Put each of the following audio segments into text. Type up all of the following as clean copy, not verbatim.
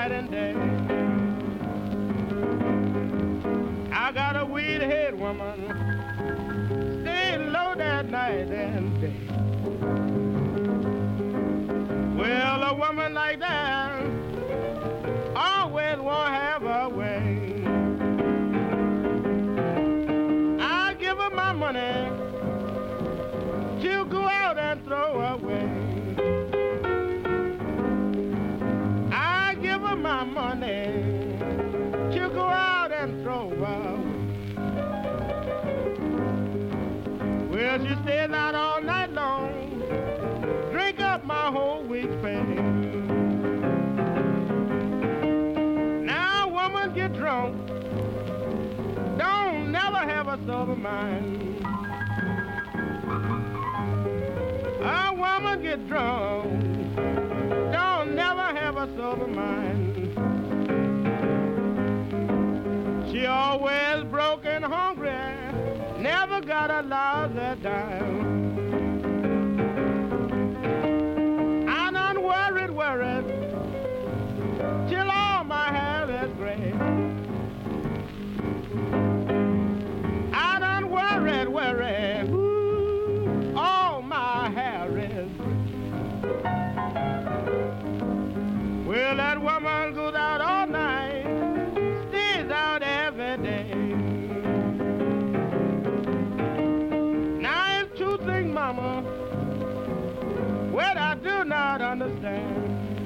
night and day. I got a weed head woman staying low that night and day. Well, a woman like that always won't have her way. I give her my money, she'll go out and throw away. I give her my money, she'll go out and throw away. Well, she stays out all night long, drink up my whole week's pay. Now, woman get drunk, don't never have a sober mind. A woman get drunk, don't never have a sober mind. She always broke and hungry, never got a lousy dime. I done worried, till all my hair is gray. I done worried, ooh, all my hair is gray. Well, that woman goes out all night, stays out every day. Now it's two things, mama, what I do not understand.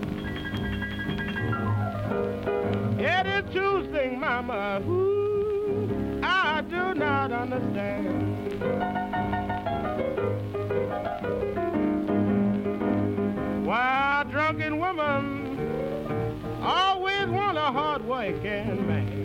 It is two things, mama, ooh, I do not understand. Why a drunken woman always want a hard-working man.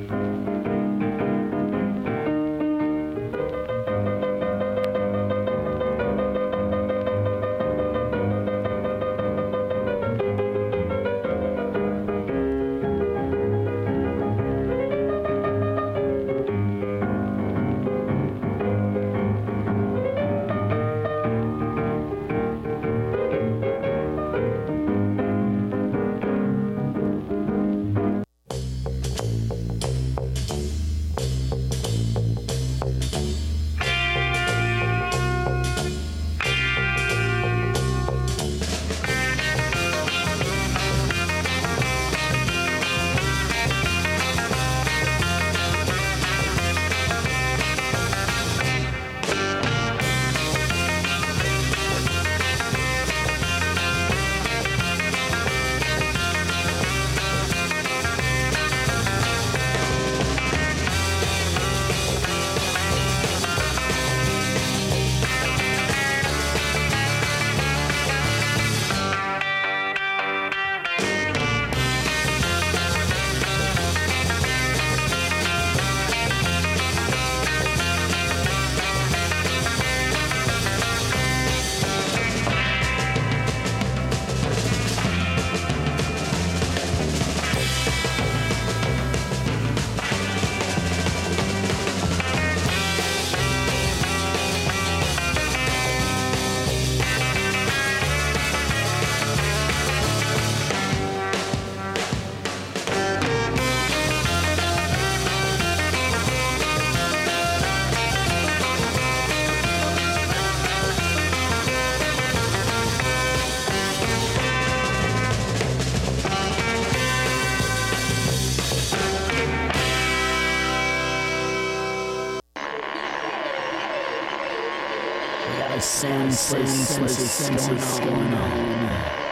Senses going on.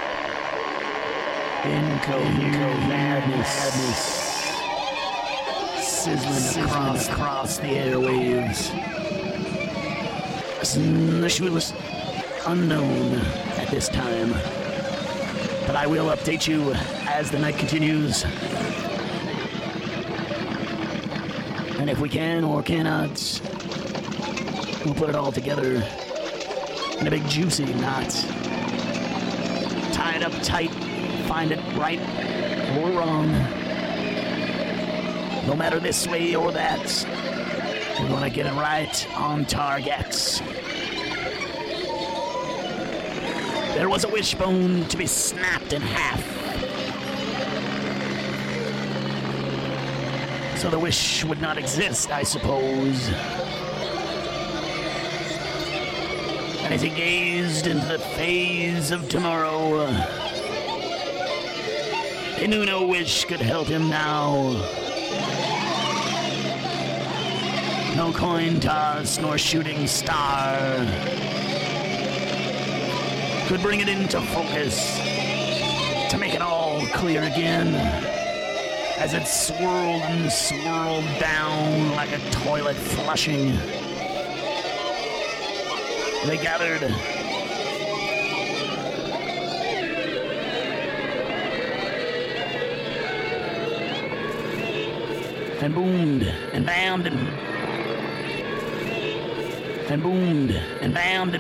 Incoherent madness. Sizzling across the airwaves. This was unknown at this time. But I will update you as the night continues. And if we can or cannot, we'll put it all together in a big juicy knot. Tie it up tight, find it right or wrong. No matter this way or that, we're gonna get it right on target. There was a wishbone to be snapped in half. So the wish would not exist, I suppose. And as he gazed into the phase of tomorrow, he knew no wish could help him now. No coin toss nor shooting star could bring it into focus to make it all clear again as it swirled and swirled down like a toilet flushing. They gathered and boomed and bammed and boomed and bammed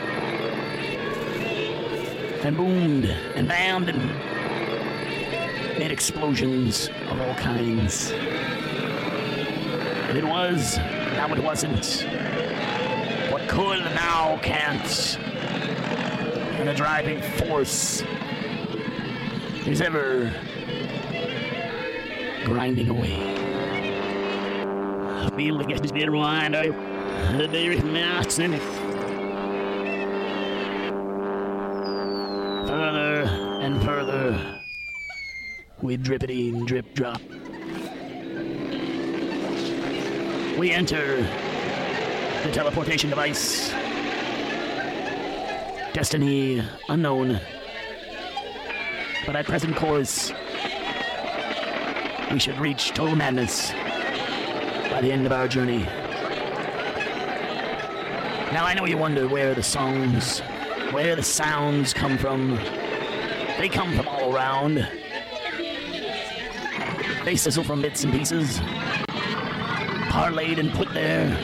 and boomed and bammed and made explosions of all kinds. And it was, now it wasn't. What could now can't. And the driving force is ever grinding away. I feel like it's been rewind. There is mass in it. Further and further, we drippity and drip drop. We enter the teleportation device. Destiny unknown. But at present course, we should reach total madness by the end of our journey. Now I know you wonder where the sounds come from. They come from all around. They sizzle from bits and pieces, parlayed and put there,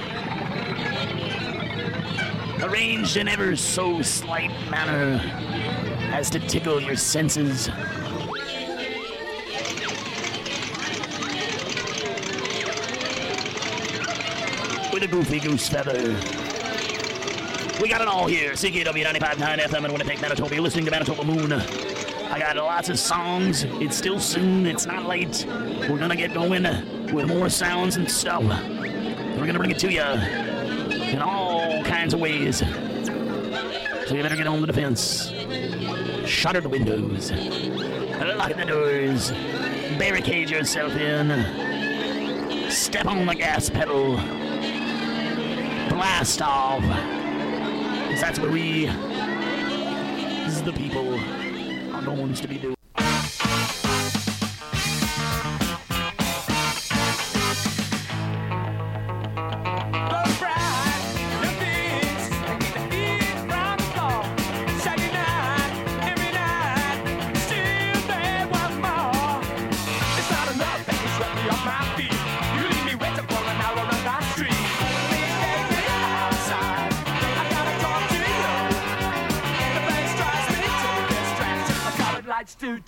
arranged in ever so slight manner as to tickle your senses. With a goofy goose feather. We got it all here. CKW 95.9 FM in Winnipeg, Manitoba. You're listening to Manitoba Moon. I got lots of songs. It's still soon. It's not late. We're gonna get going with more sounds and stuff. We're gonna bring it to you in all kinds of ways. So you better get on the defense. Shutter the windows. Lock the doors. Barricade yourself in. Step on the gas pedal. Blast off. Because that's what we, as the people, are going to be doing. To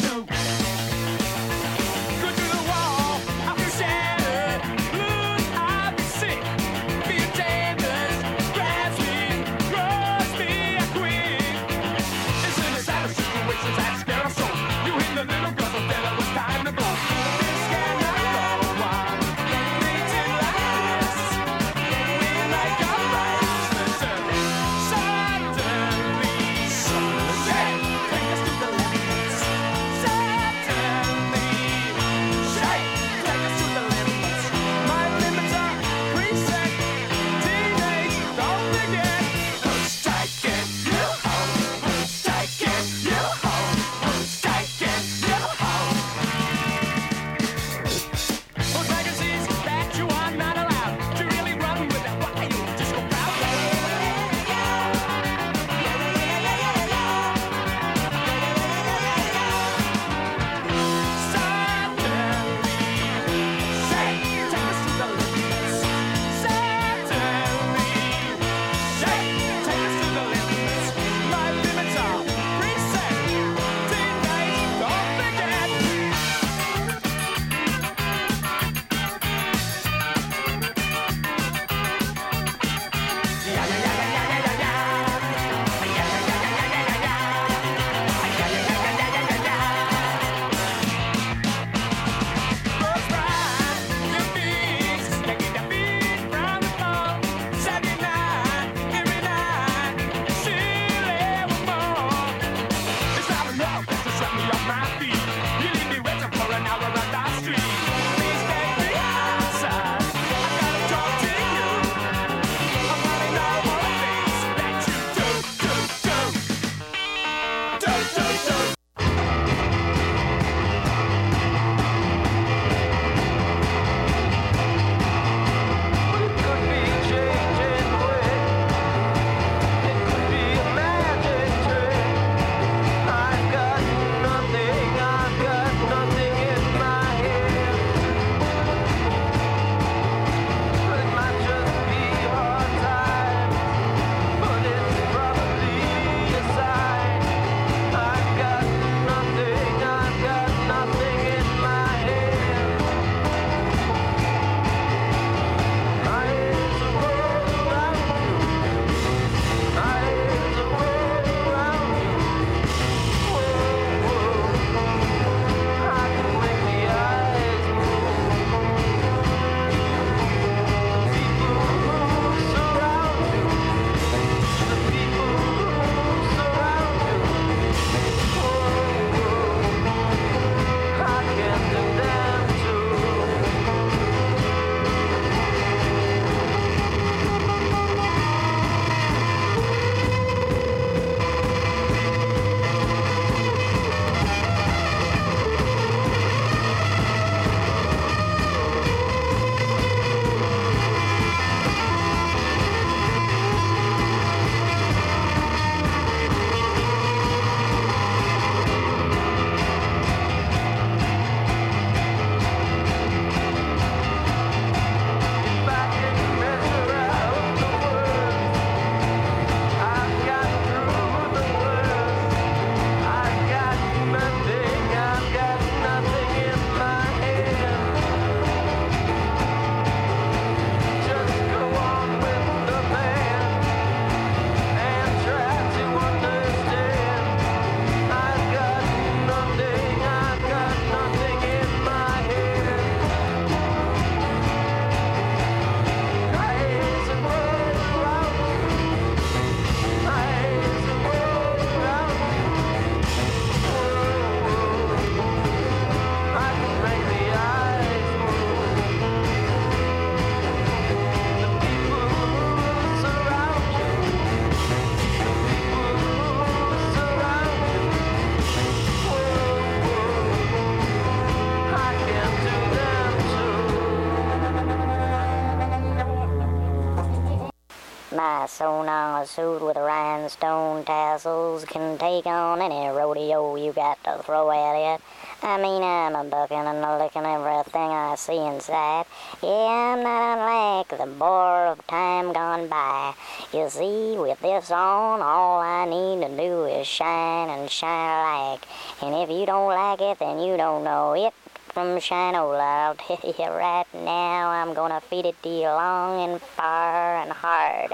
My sewn-on suit with rhinestone tassels can take on any rodeo you got to throw at it. I mean, I'm a bucking and a licking everything I see in sight. Yeah, I'm not unlike the bore of time gone by. You see, with this on, all I need to do is shine and shine alike. And if you don't like it, then you don't know it from Shinola. I'll tell you right now, I'm gonna feed it to you long and far and hard.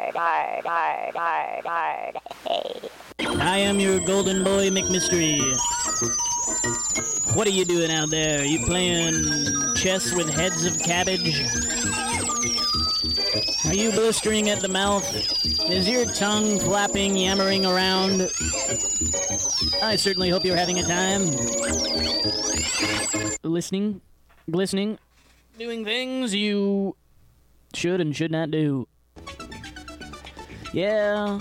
Hey. I am your golden boy McMystery. What are you doing out there? Are you playing chess with heads of cabbage? Are you blistering at the mouth? Is your tongue flapping, yammering around? I certainly hope you're having a time. Listening, glistening, doing things you should and should not do. Yeah.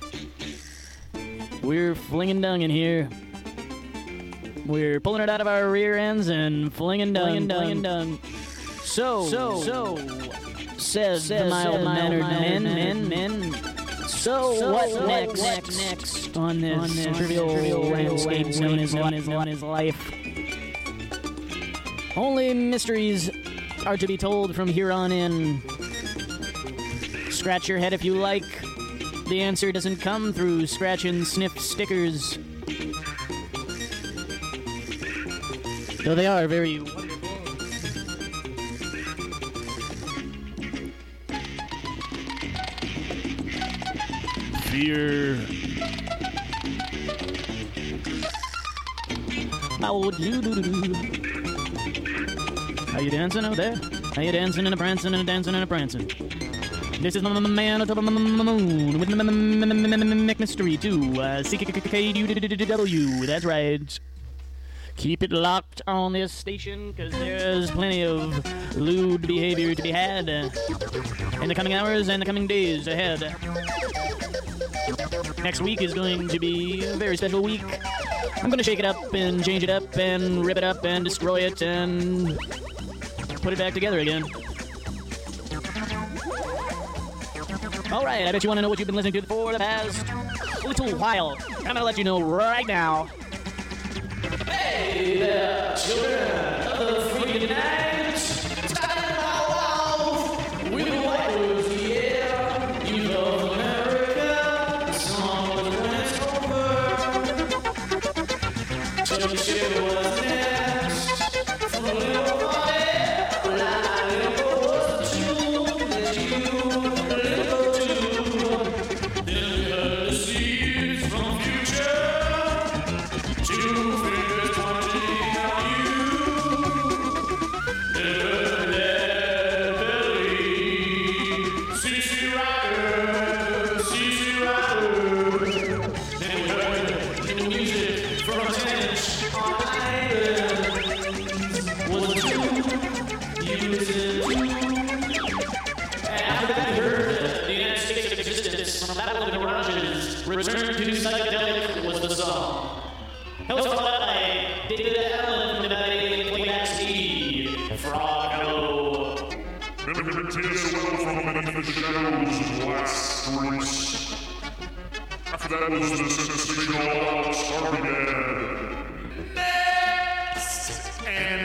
We're flinging dung in here. We're pulling it out of our rear ends and flinging dung. So, says the mild-mannered men. So, what next on this trivial landscape known as life? Only mysteries are to be told from here on in. Scratch your head if you like. The answer doesn't come through scratch and sniff stickers. Though they are very wonderful. Fear. How you dancing out there? How you dancing and a prancing and a dancing and a prancing? This is my man on top of the moon with McMystery too. CKKW. That's right. Keep it locked on this station, because there's plenty of lewd behavior to be had in the coming hours and the coming days ahead. Next week is going to be a very special week. I'm going to shake it up and change it up and rip it up and destroy it and put it back together again. All right, I bet you want to know what you've been listening to for the past little while. I'm going to let you know right now. Hey there, children of the free night. Standing out with the white rose, yeah. You love America. The song was when it's over. Tell me she was next. From a little boy, I was the tune that you live to. Then heard the seeds from future to Return to Psychedelic was the song. Hello, I David Allen from the Alien Playback's E. Froggo. TSOL from the shadows of last streets. After that was the sensational Starry Next!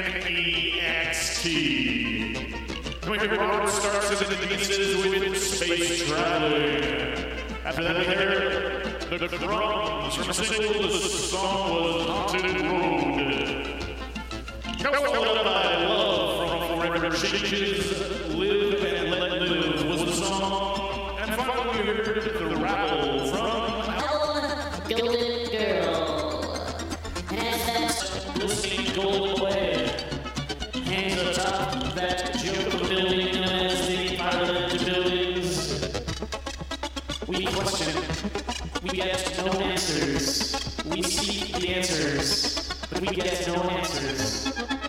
NEXT. My favorite part starts in the pieces with space traveling. After that, we heard the drums from a single. The song was Haunted Road. Followed by Love from Forever Changes. Live and Let Live was the song. And finally, we heard the rattle from Golden Girl. And that's Listening Golden Way. Hands atop that joke of building as the pilot to buildings. We question, we get no answers. We seek the answers, but we get no answers.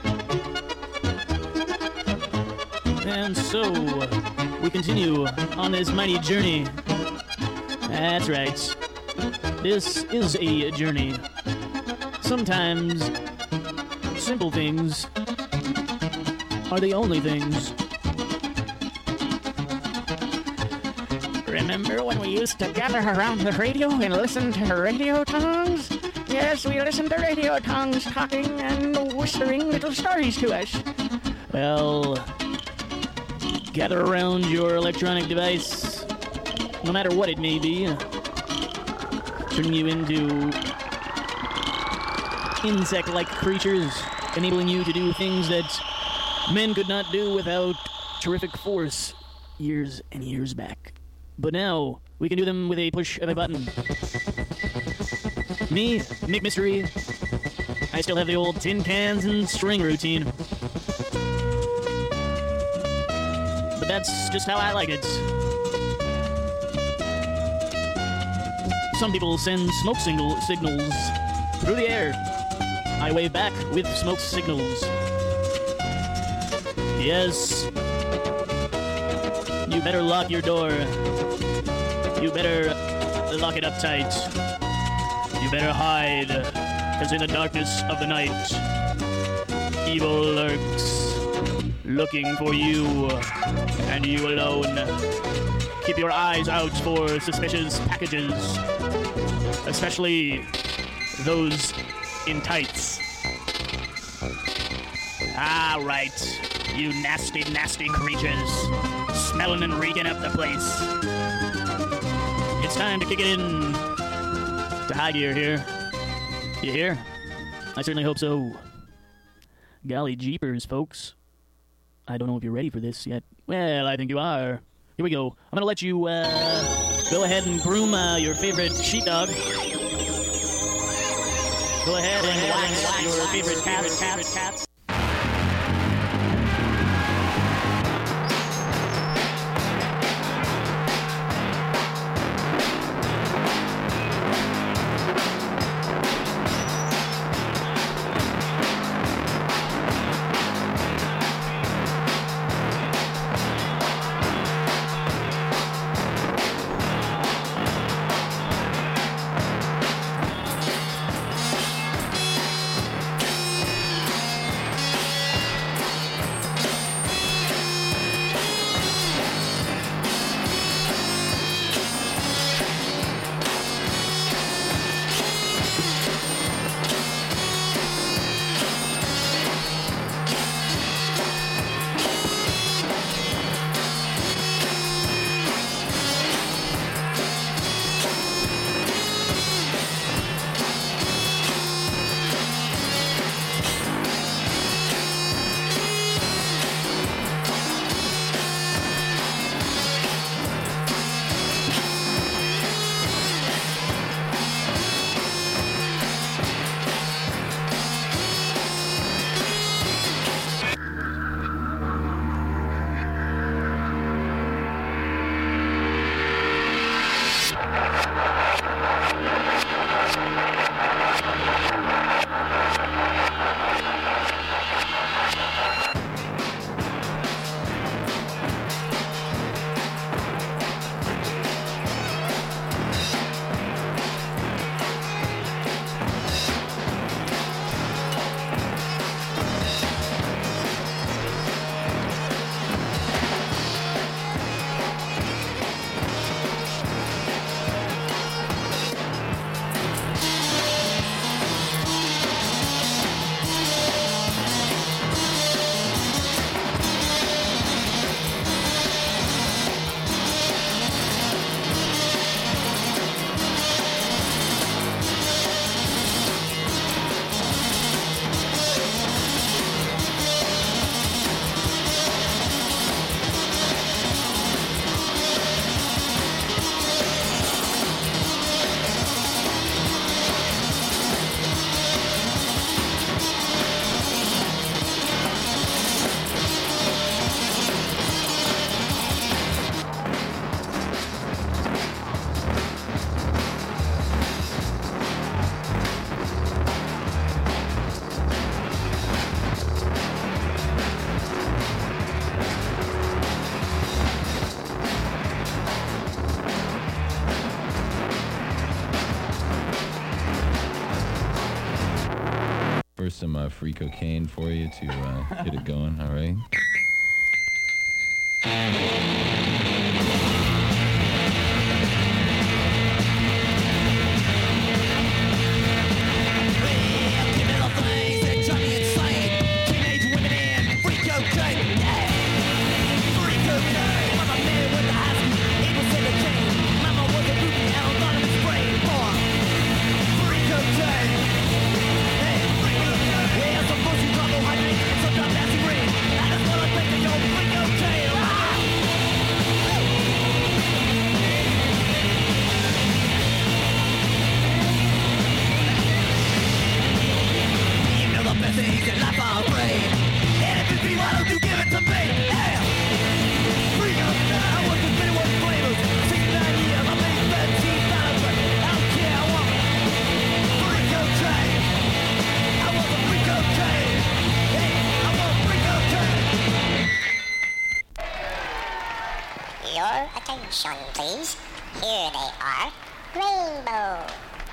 And so, we continue on this mighty journey. That's right. This is a journey. Sometimes, simple things are the only things. Remember when we used to gather around the radio and listen to radio tongues? Yes, we listened to radio tongues talking and whispering little stories to us. Well, gather around your electronic device, no matter what it may be, turning you into insect-like creatures, enabling you to do things that men could not do without terrific force years and years back. But now, we can do them with a push of a button. Me, Nick Mystery, I still have the old tin cans and string routine. But that's just how I like it. Some people send smoke signals through the air. I wave back with smoke signals. Yes. You better lock your door. You better lock it up tight. You better hide, because in the darkness of the night, evil lurks, looking for you, and you alone. Keep your eyes out for suspicious packages, especially those in tights. Ah, right. You nasty, nasty creatures, smelling and reeking up the place. It's time to kick it in to high gear here. You hear? I certainly hope so. Golly jeepers, folks. I don't know if you're ready for this yet. Well, I think you are. Here we go. I'm going to let you go ahead and groom your favorite sheepdog. Go ahead and wax your favorite cats. Some free cocaine for you to get it going, all right? Attention, please. Here they are. Rainbow.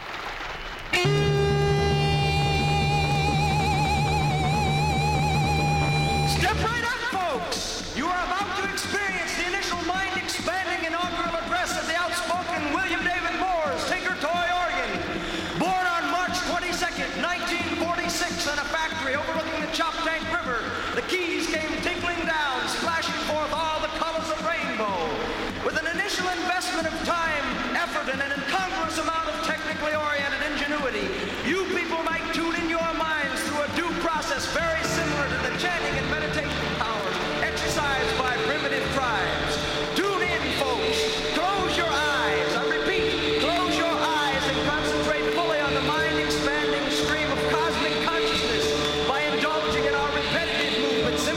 Step right up, folks! You are about to experience the initial mind-expanding inaugural address of the outspoken William David Moore's Tinker Toy organ. Born on March 22nd, 1946 in a factory overlooking the Choptank River, the keys came tinkling down, splashing forth all the colors of rainbow. With an initial investment of time, effort, and an incongruous amount of technically oriented ingenuity, you people might tune in your minds through a due process very similar to the chanting and meditation powers exercised by primitive tribes. Tune in, folks. Close your eyes. I repeat, close your eyes and concentrate fully on the mind-expanding stream of cosmic consciousness by indulging in our repetitive movements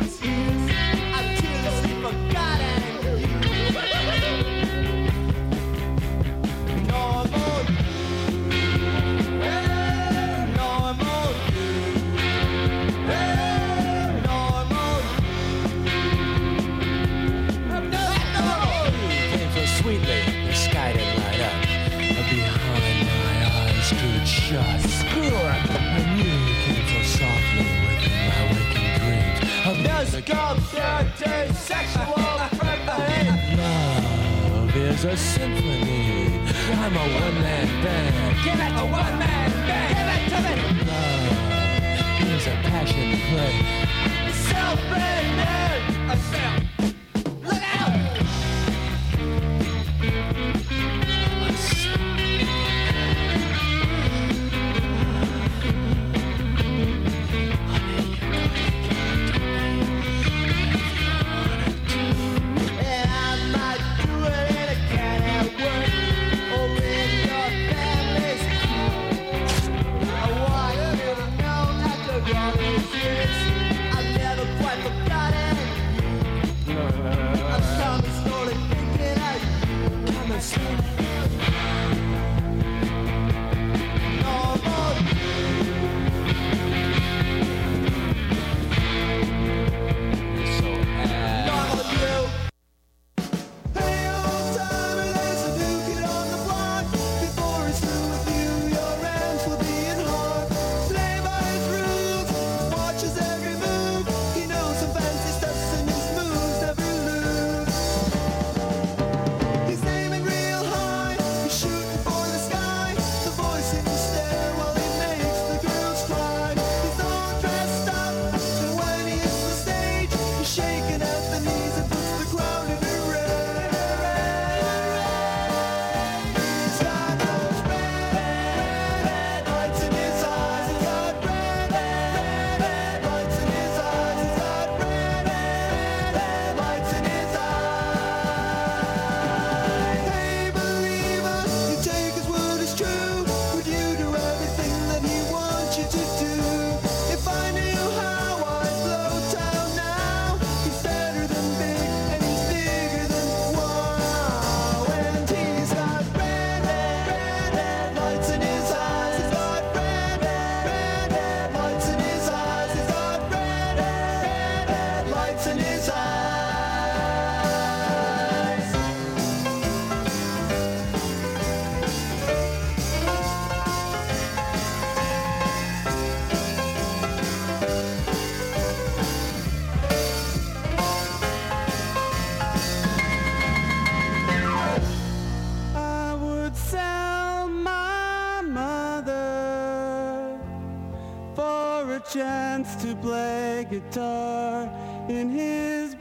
his ears until he forgot and normal, normal, normal. Came so sweetly, the sky didn't light up. Behind my eyes stood shut. Screw up! I knew you came so softly within my waking dreams. Let's go dirty sexual preference. Love is a symphony. I'm a one-man band. Give it a one-man band. Give it to me. Love is a passion play. Self-branded. A self. Look out! Chance to play guitar in his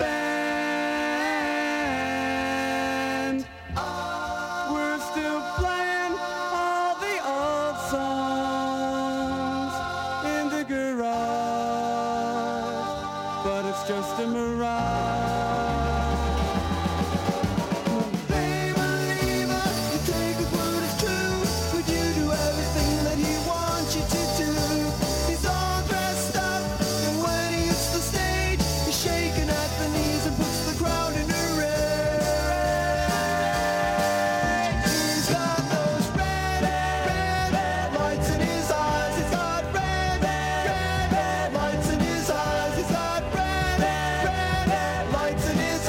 band. We're still playing all the old songs in the garage, but it's just a mirage. Hey believer, you take his word as true. Would you do everything that he wants you to do? He's all dressed up, and when he hits the stage, he's shaking at the knees and puts the crowd in a rage. He's got those red lights in his eyes. He's got red lights in his eyes. He's got red lights in his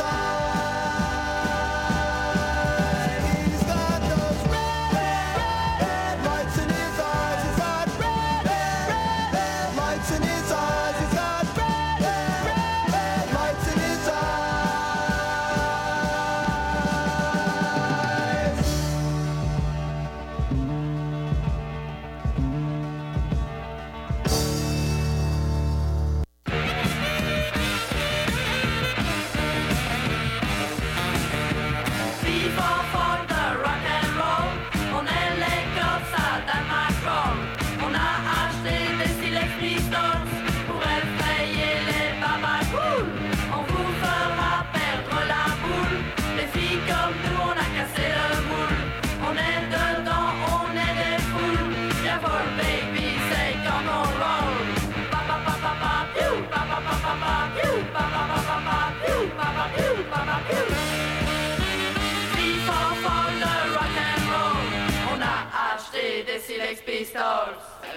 Sex Pistols.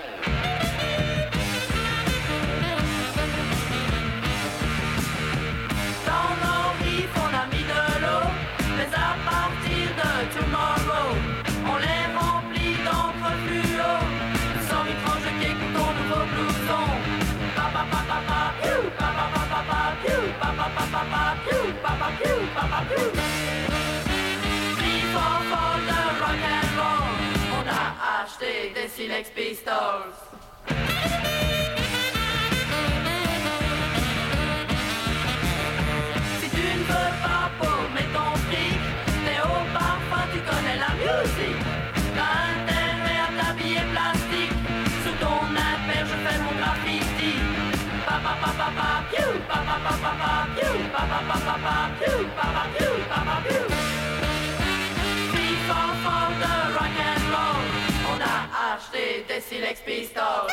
Dans nos riffs, on a mis de l'eau, mais à partir de tomorrow, on les remplit d'encre fluo. 100 000 tranches de cake pour ton nouveau blouson. Papa, papa, papa, piou, papa, papa, papa, piou, papa, papa, papa, piou, papa, piou, papa, piou. For the rock and roll, on a acheté des Sex Pistols. Si tu ne veux pas paumer ton fric, t'es au parfum, tu connais la musique. T'as intérêt à t'habiller plastique, sous ton impair je fais mon graffiti. Papa, papa, papa, piou, papa, papa, papa, piou, papa, papa, papa, piou, papa, piou, papa, piou. For the rock and roll, on a acheté des Sex Pistols.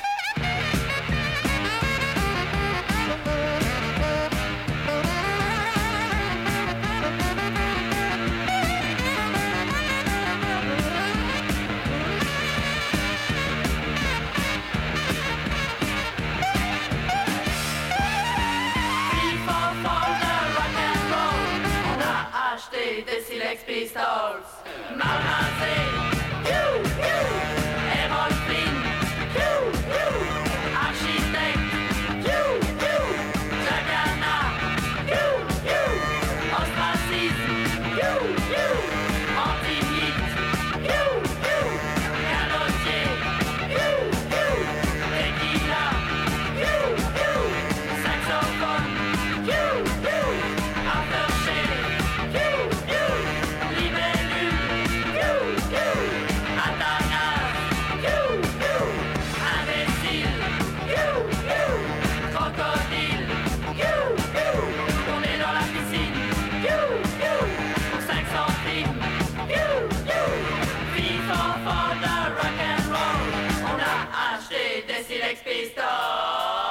Des Sex Pistols. Malmazé, piou, piou. Hémolfine, piou, piou. Architecte, piou, piou. Jagana, piou, piou. Ostracisme, piou, piou. Antimite, piou, piou. Canotier, piou, piou. Tequila, piou, piou. Saxophone, piou, piou. Aftershave, piou, piou. Libellule, piou, piou. Athanase, piou, piou. Imbécile, piou, piou. Crocodile, piou, piou. On est dans la piscine, piou, piou. Pour 5 centimes, piou, piou. FIFA for the rock and roll, on a acheté des Sex Pistols.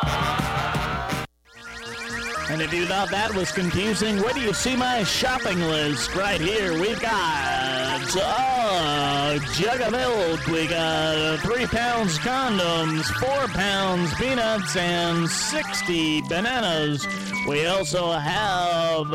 And if you thought that was confusing, where do you see my shopping list? Right here, we've got a jug of milk, we got 3 pounds condoms, 4 pounds peanuts, and 60 bananas. We also have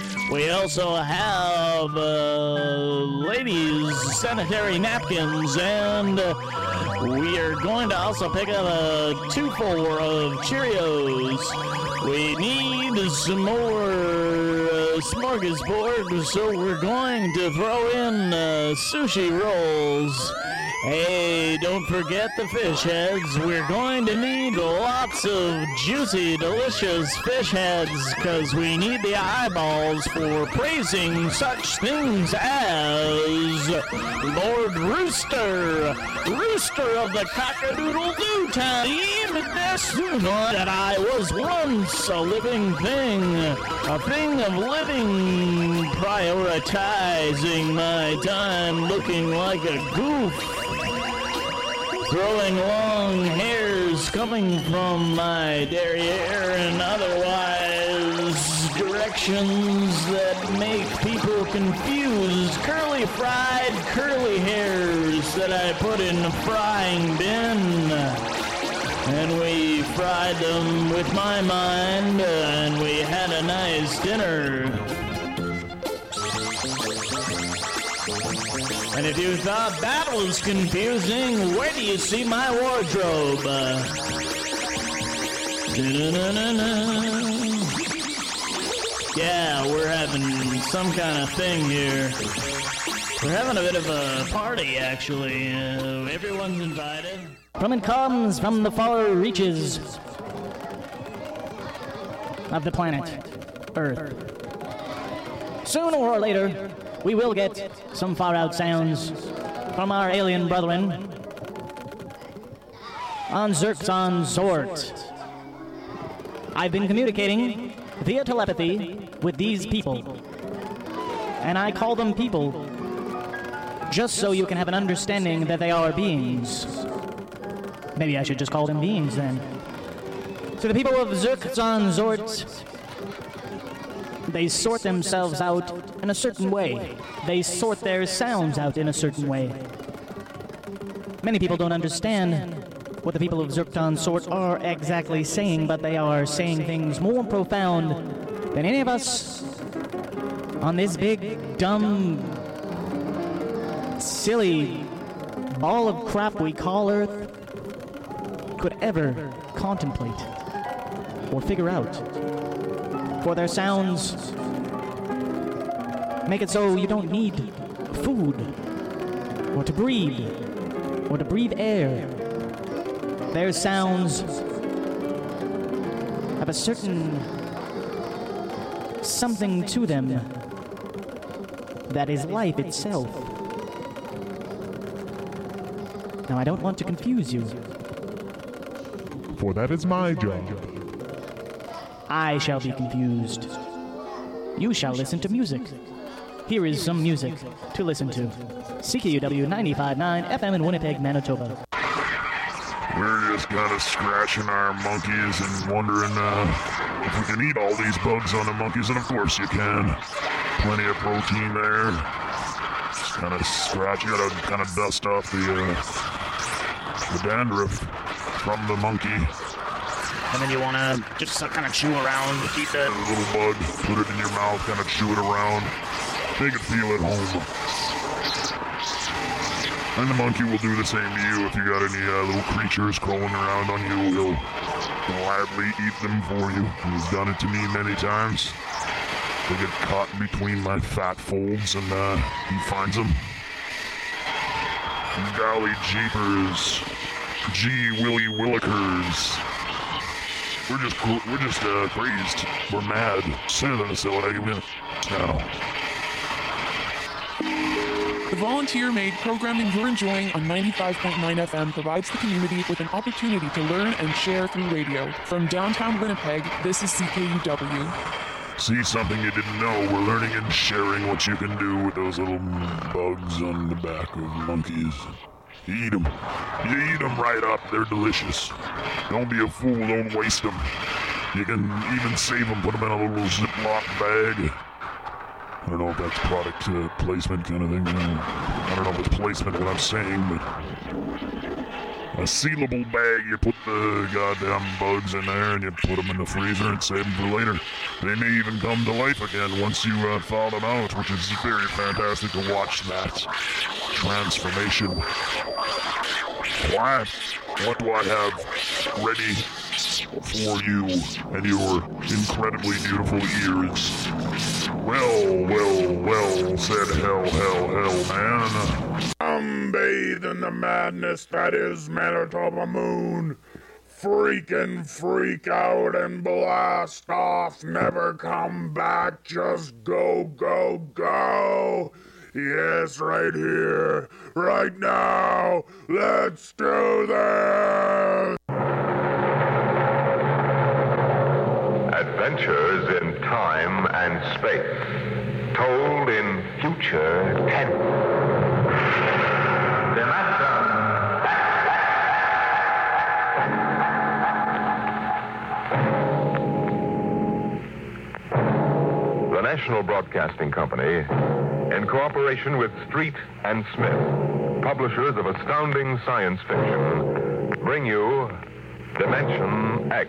ladies' sanitary napkins, and we are going to also pick up a 2-4 of Cheerios. We need some more smorgasbord, so we're going to throw in sushi rolls. Hey, don't forget the fish heads. We're going to need lots of juicy, delicious fish heads, because we need the eyeballs for praising such things as Lord Rooster, Rooster of the Cock-a-Doodle-Doo Time. That I was once a living thing, a thing of living, prioritizing my time, looking like a goof, growing long hairs coming from my derriere and otherwise directions that make people confused, curly fried curly hairs that I put in the frying bin. And we fried them with my mind, and we had a nice dinner. And if you thought that was confusing, where do you see my wardrobe? Yeah, we're having some kind of thing here. We're having a bit of a party, actually. Everyone's invited. From it comes from the far reaches of the planet Earth. Sooner or later, we will get some far-out sounds from our alien brethren on Zerxon Zort. I've been communicating via telepathy with these people, and I call them people just so you can have an understanding that they are beings. Maybe I should just call them beings, then. So the people of Zerxon Zort, they sort themselves out in a certain way. They sort their sounds out in a certain way. Many people don't understand what the people of Zircon Sort are exactly saying, but they are saying things more profound than any of us on this big, dumb, silly ball of crap we call Earth could ever contemplate or figure out. For their sounds make it so you don't need food or to breathe air. Their sounds have a certain something to them that is life itself. Now, I don't want to confuse you. For that is my job. I shall be confused. You shall listen to music. Here is some music to listen to. CKUW 95.9 FM in Winnipeg, Manitoba. We're just kind of scratching our monkeys and wondering if we can eat all these bugs on the monkeys, and of course you can. Plenty of protein there. Just kind of scratch. You gotta kind of dust off the dandruff from the monkey. And then you want to just kind of chew around, eat that little bug, put it in your mouth, kind of chew it around. Make it feel at home. And the monkey will do the same to you. If you got any little creatures crawling around on you, he'll gladly eat them for you. He's done it to me many times. They get caught between my fat folds, and he finds them. Golly jeepers. Gee willy willikers. We're just crazed. We're mad. Now. The volunteer-made programming you're enjoying on 95.9 FM provides the community with an opportunity to learn and share through radio. From downtown Winnipeg, this is CKUW. See something you didn't know. We're learning and sharing what you can do with those little bugs on the back of monkeys. You eat them. You eat them right up. They're delicious. Don't be a fool. Don't waste them. You can even save them. Put them in a little Ziploc bag. I don't know if that's product placement kind of thing. I don't know if it's placement what I'm saying, but a sealable bag, you put the goddamn bugs in there and you put them in the freezer and save them for later. They may even come to life again once you thaw them out, which is very fantastic to watch that transformation. What do I have ready for you and your incredibly beautiful ears? Well, said hell, man. I'm bathed in the madness that is Manitoba Moon. Freak out and blast off. Never come back, just go. Yes, right here, right now. Let's do this! Adventures in time and space, told in future tense. The National Broadcasting Company, in cooperation with Street and Smith, publishers of astounding science fiction, bring you Dimension X.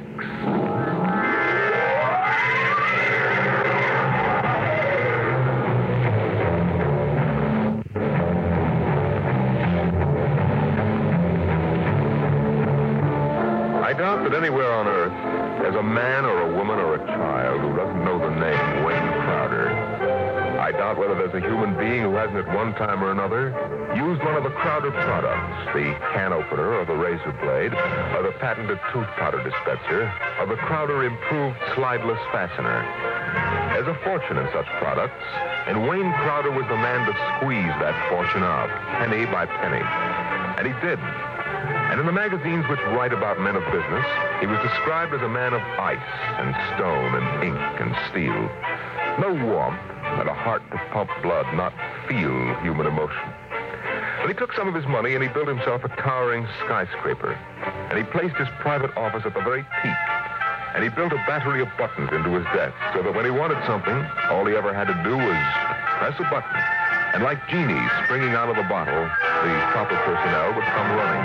I doubt that anywhere on Earth there's a man or a woman or a child who doesn't know the name Wayne Crowder. I doubt whether there's a human being who hasn't at one time or another used one of the Crowder products, the can opener or the razor blade, or the patented tooth powder dispenser, or the Crowder improved slideless fastener. There's a fortune in such products, and Wayne Crowder was the man to squeeze that fortune out, penny by penny. And he did. And in the magazines which write about men of business, he was described as a man of ice and stone and ink and steel. No warmth, but a heart to pump blood, not feel human emotion. But he took some of his money and he built himself a towering skyscraper. And he placed his private office at the very peak. And he built a battery of buttons into his desk so that when he wanted something, all he ever had to do was press a button. And like genies springing out of a bottle, the proper personnel would come running.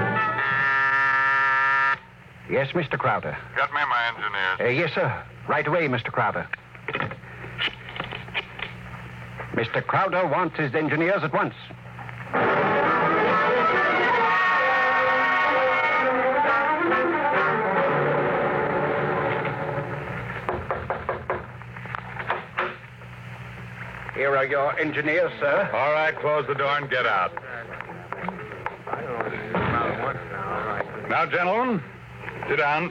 Yes, Mr. Crowder. Get me my engineers. Yes, sir. Right away, Mr. Crowder. Mr. Crowder wants his engineers at once. Here are your engineers, sir. All right, close the door and get out. Now, gentlemen, sit down.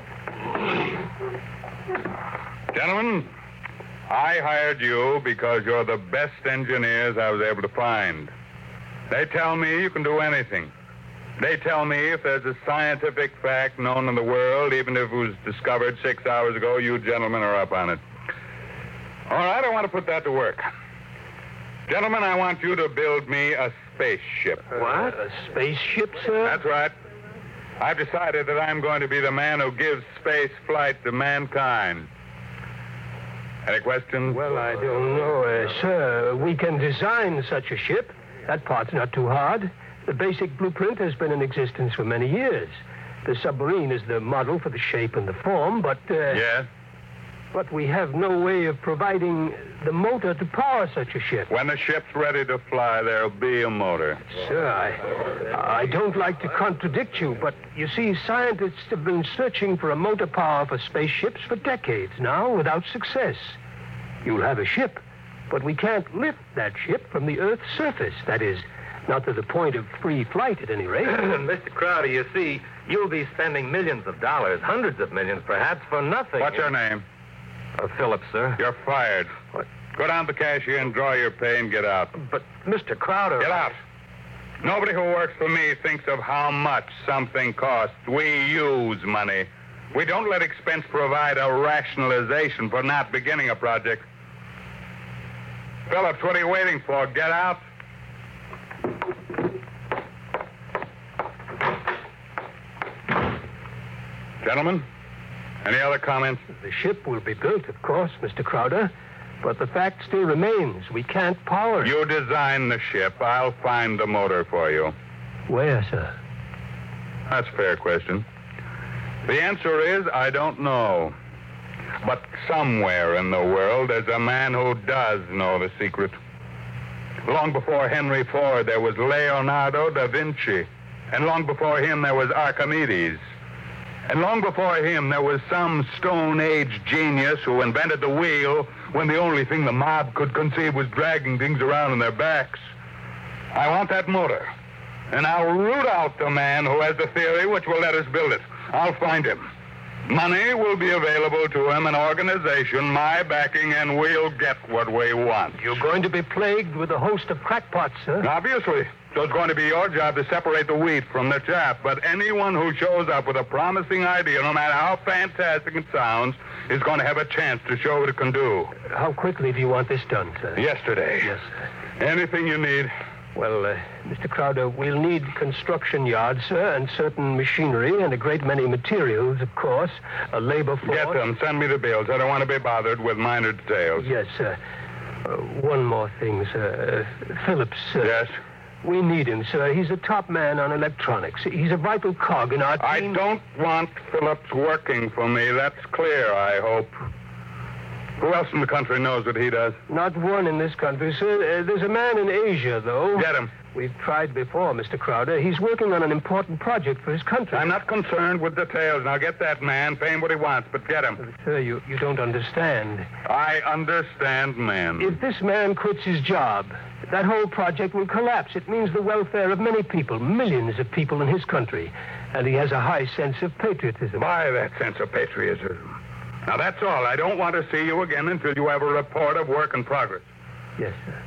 Gentlemen, I hired you because you're the best engineers I was able to find. They tell me you can do anything. They tell me if there's a scientific fact known in the world, even if it was discovered 6 hours ago, you gentlemen are up on it. All right, I want to put that to work. Gentlemen, I want you to build me a spaceship. What? A spaceship, sir? That's right. I've decided that I'm going to be the man who gives space flight to mankind. Any questions? Well, I don't know, sir. We can design such a ship. That part's not too hard. The basic blueprint has been in existence for many years. The submarine is the model for the shape and the form, but... Yes? But we have no way of providing the motor to power such a ship. When the ship's ready to fly, there'll be a motor. Sir, I don't like to contradict you, but you see, scientists have been searching for a motor power for spaceships for decades now without success. You'll have a ship, but we can't lift that ship from the Earth's surface. That is, not to the point of free flight, at any rate. Mr. Crowder, you see, you'll be spending millions of dollars, hundreds of millions, perhaps, for nothing. What's your name? Phillips, sir. You're fired. What? Go down to the cashier and draw your pay and get out. But, Mr. Crowder... Get out. Nobody who works for me thinks of how much something costs. We use money. We don't let expense provide a rationalization for not beginning a project. Phillips, what are you waiting for? Get out. Gentlemen, any other comments? The ship will be built, of course, Mr. Crowder. But the fact still remains. We can't power it. You design the ship. I'll find the motor for you. Where, sir? That's a fair question. The answer is, I don't know. But somewhere in the world, there's a man who does know the secret. Long before Henry Ford, there was Leonardo da Vinci. And long before him, there was Archimedes. And long before him, there was some Stone Age genius who invented the wheel when the only thing the mob could conceive was dragging things around on their backs. I want that motor. And I'll root out the man who has the theory which will let us build it. I'll find him. Money will be available to him, an organization, my backing, and we'll get what we want. You're going to be plagued with a host of crackpots, sir. Obviously. So it's going to be your job to separate the wheat from the chaff. But anyone who shows up with a promising idea, no matter how fantastic it sounds, is going to have a chance to show what it can do. How quickly do you want this done, sir? Yesterday. Yes, sir. Anything you need. Well, Mr. Crowder, we'll need construction yards, sir, and certain machinery, and a great many materials, of course, a labor force. Get them. Send me the bills. I don't want to be bothered with minor details. Yes, sir. One more thing, sir. Phillips, sir. Yes? We need him, sir. He's a top man on electronics. He's a vital cog in our team. I don't want Phillips working for me. That's clear, I hope. Who else in the country knows what he does? Not one in this country, sir. There's a man in Asia, though. Get him. We've tried before, Mr. Crowder. He's working on an important project for his country. I'm not concerned with details. Now get that man, pay him what he wants, but get him. Sir, you don't understand. I understand, man. If this man quits his job, that whole project will collapse. It means the welfare of many people, millions of people in his country. And he has a high sense of patriotism. By that sense of patriotism. Now, that's all. I don't want to see you again until you have a report of work in progress. Yes, sir.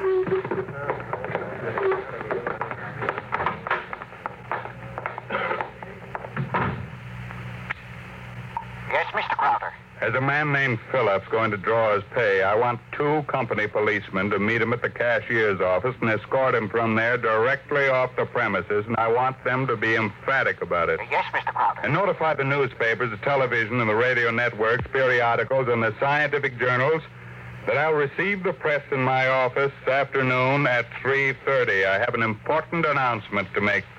Yes, Mr. Crowder. There's a man named Phillips going to draw his pay. I want 2 company policemen to meet him at the cashier's office and escort him from there directly off the premises, and I want them to be emphatic about it. Yes, Mr. Crowder. And notify the newspapers, the television, and the radio networks, periodicals, and the scientific journals that I'll receive the press in my office this afternoon at 3:30. I have an important announcement to make.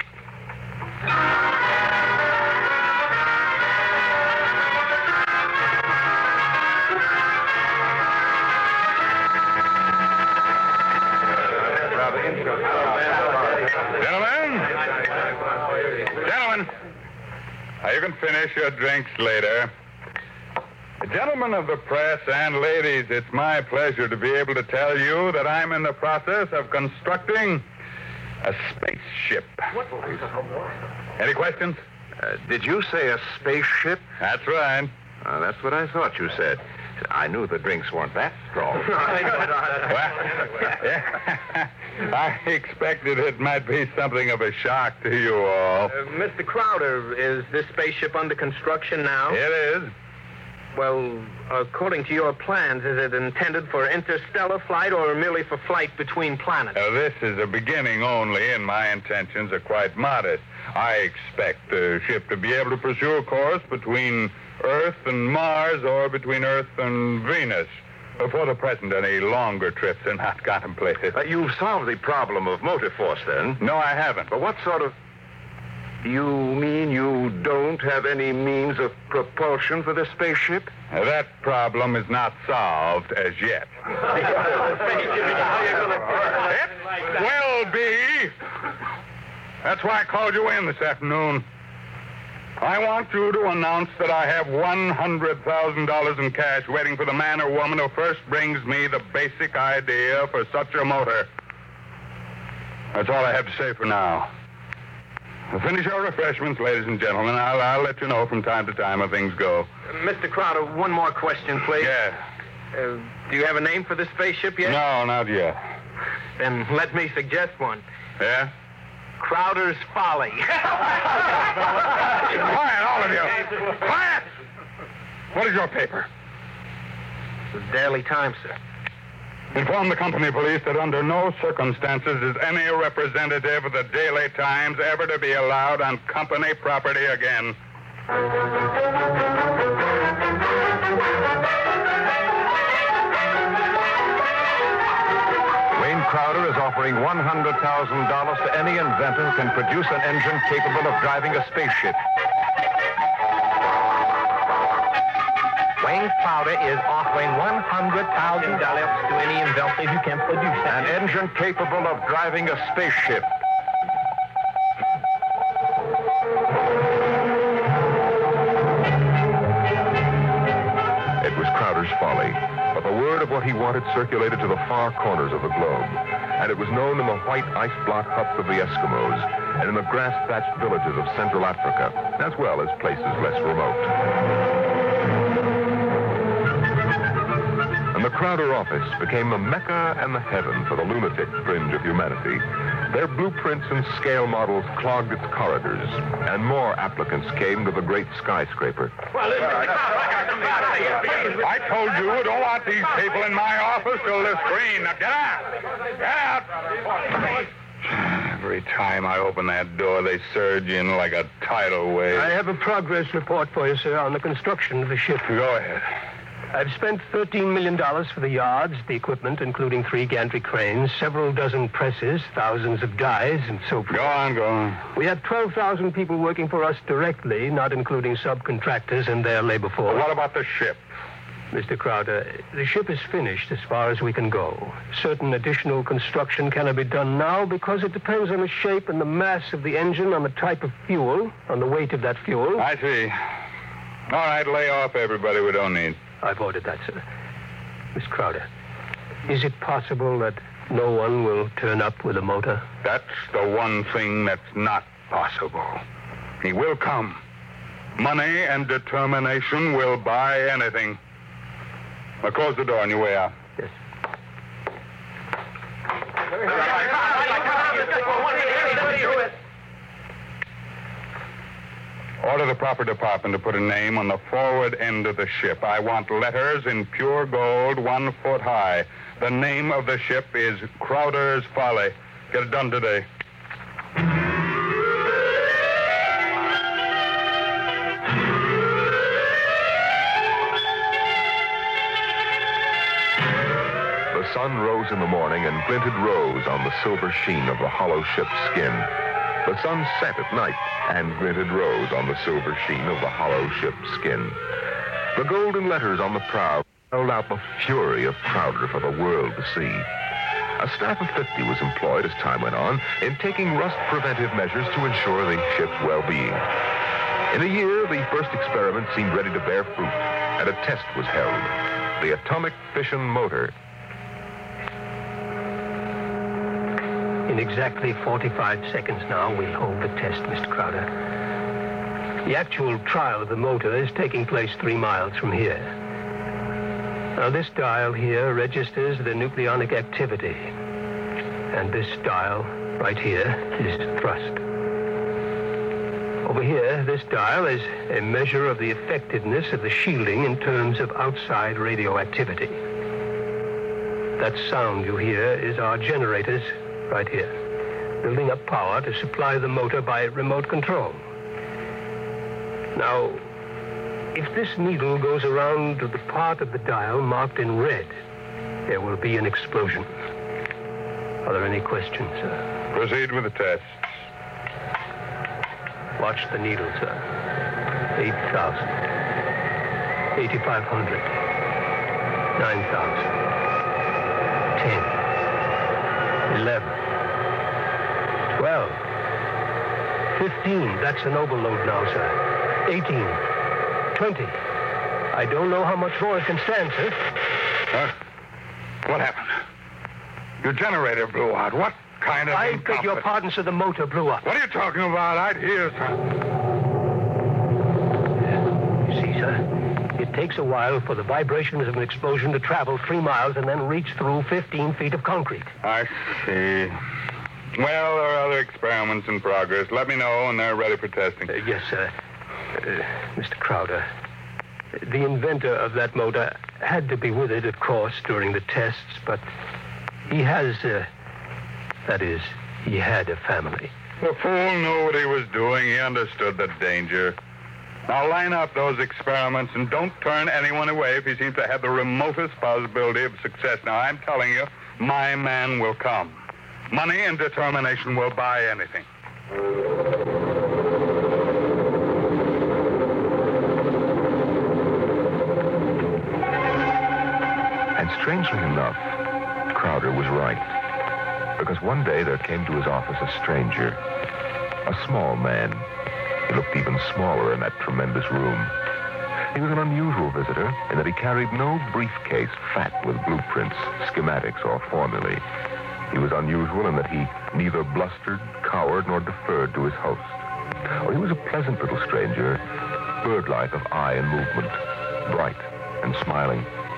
Gentlemen, you can finish your drinks later. Gentlemen of the press and ladies, it's my pleasure to be able to tell you that I'm in the process of constructing a spaceship. Any questions? Did you say a spaceship? That's right. That's what I thought you said. I knew the drinks weren't that strong. I expected it might be something of a shock to you all. Mr. Crowder, is this spaceship under construction now? It is. Well, according to your plans, is it intended for interstellar flight or merely for flight between planets? This is a beginning only, and my intentions are quite modest. I expect the ship to be able to pursue a course between Earth and Mars or between Earth and Venus. For the present, any longer trips are not contemplated. You've solved the problem of motor force, then? No, I haven't. But what sort of... You mean you don't have any means of propulsion for this spaceship? That problem is not solved as yet. It will be. That's why I called you in this afternoon. I want you to announce that I have $100,000 in cash waiting for the man or woman who first brings me the basic idea for such a motor. That's all I have to say for now. Finish your refreshments, ladies and gentlemen. I'll let you know from time to time how things go. Mr. Crowder, one more question, please. Yeah. Do you have a name for the spaceship yet? No, not yet. Then let me suggest one. Yeah? Crowder's Folly. Quiet, all of you. Quiet! What is your paper? The Daily Times, sir. Inform the company police that under no circumstances is any representative of the Daily Times ever to be allowed on company property again. Wayne Crowder is offering $100,000 to any inventor who can produce an engine capable of driving a spaceship. Wayne Crowder is offering $100,000 to any inventor who can produce an engine capable of driving a spaceship. It was Crowder's Folly, but the word of what he wanted circulated to the far corners of the globe, and it was known in the white ice block huts of the Eskimos and in the grass-thatched villages of Central Africa, as well as places less remote. And the Crowder office became the mecca and the heaven for the lunatic fringe of humanity. Their blueprints and scale models clogged its corridors, and more applicants came to the great skyscraper. I told you I don't want these people in my office till this green. Now get out! Get out! Every time I open that door, they surge in like a tidal wave. I have a progress report for you, sir, on the construction of the ship. Go ahead. I've spent $13 million for the yards, the equipment, including 3 gantry cranes, several dozen presses, thousands of dies, and so forth. Go on. We have 12,000 people working for us directly, not including subcontractors and their labor force. What about the ship? Mr. Crowder, the ship is finished as far as we can go. Certain additional construction cannot be done now because it depends on the shape and the mass of the engine, on the type of fuel, on the weight of that fuel. I see. All right, lay off everybody we don't need. I've ordered that, sir. Miss Crowder, is it possible that no one will turn up with a motor? That's the one thing that's not possible. He will come. Money and determination will buy anything. Now close the door on your way out. Yes. Order the proper department to put a name on the forward end of the ship. I want letters in pure gold 1 foot high. The name of the ship is Crowder's Folly. Get it done today. sun rose in the morning and glinted rose on the silver sheen of the hollow ship's skin. The sun set at night and glinted rose on the silver sheen of the hollow ship's skin. The golden letters on the prow held out the fury of Crowder for the world to see. A staff of 50 was employed as time went on in taking rust-preventive measures to ensure the ship's well-being. In a year, the first experiment seemed ready to bear fruit, and a test was held. The atomic fission motor. In exactly 45 seconds now, we'll hold the test, Mr. Crowder. The actual trial of the motor is taking place 3 miles from here. Now, this dial here registers the nucleonic activity. And this dial, right here, is thrust. Over here, this dial is a measure of the effectiveness of the shielding in terms of outside radioactivity. That sound you hear is our generators right here, building up power to supply the motor by remote control. Now, if this needle goes around to the part of the dial marked in red, there will be an explosion. Are there any questions, sir? Proceed with the test. Watch the needle, sir. 8,000. 8,500. 9,000. 10. 11. 12. 15. That's an overload now, sir. 18. 20. I don't know how much more it can stand, sir. What happened? Your generator blew out. What kind of I beg your pardon, sir. The motor blew up. What are you talking about? I'd hear, sir. You see, sir, it takes a while for the vibrations of an explosion to travel 3 miles and then reach through 15 feet of concrete. I see. Well, there are other experiments in progress. Let me know when they're ready for testing. Yes, sir. Mr. Crowder, the inventor of that motor had to be with it, of course, during the tests, but he has, that is, he had a family. The fool knew what he was doing. He understood the danger. Now line up those experiments and don't turn anyone away if he seems to have the remotest possibility of success. Now, I'm telling you, my man will come. Money and determination will buy anything. And strangely enough, Crowder was right. Because one day there came to his office a stranger, a small man. He looked even smaller in that tremendous room. He was an unusual visitor in that he carried no briefcase fat with blueprints, schematics, or formulae. He was unusual in that he neither blustered, cowered, nor deferred to his host. Oh, he was a pleasant little stranger, bird-like of eye and movement, bright and smiling,